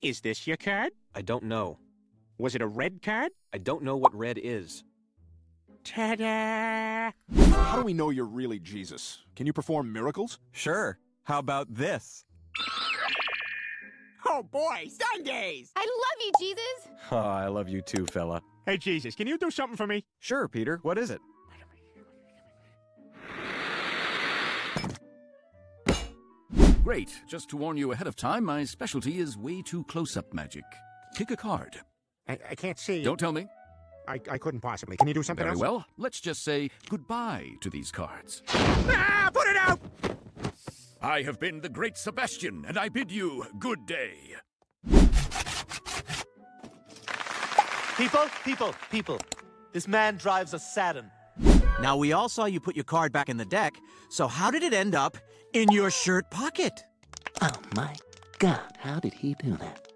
Is this your card? I don't know. Was it a red card? I don't know what red is. Ta-da! How do we know you're really Jesus? Can you perform miracles? Sure. How about this? Oh boy, Sundays! I love you, Jesus! Oh, I love you too, fella. Hey, Jesus, can you do something for me? Sure, Peter. What is it? Great. Just to warn you ahead of time, my specialty is way too close-up magic. Pick a card. I can't see. Don't tell me. I couldn't possibly. Can you do something Very else? well. Let's just say goodbye to these cards. Ah, put it out! I have been the great Sebastian, and I bid you good day. People. This man drives a Saturn. Now, we all saw you put your card back in the deck, so how did it end up in your shirt pocket? Oh my God, how did he do that?